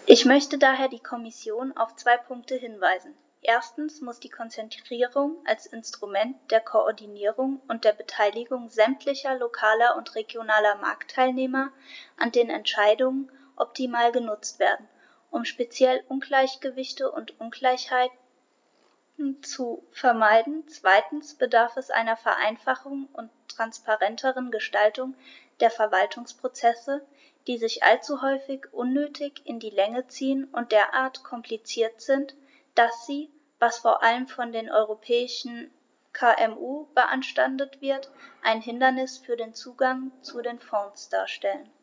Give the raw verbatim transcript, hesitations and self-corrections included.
Ich möchte daher die Kommission auf zwei Punkte hinweisen. Erstens muss die Konzertierung als Instrument der Koordinierung und der Beteiligung sämtlicher lokaler und regionaler Marktteilnehmer an den Entscheidungen optimal genutzt werden, um spezielle Ungleichgewichte und Ungleichheiten zu vermeiden. Zweitens bedarf es einer Vereinfachung und transparenteren Gestaltung der Verwaltungsprozesse, die sich allzu häufig unnötig in die Länge ziehen und derart kompliziert sind, dass sie, was vor allem von den europäischen K M U beanstandet wird, ein Hindernis für den Zugang zu den Fonds darstellen.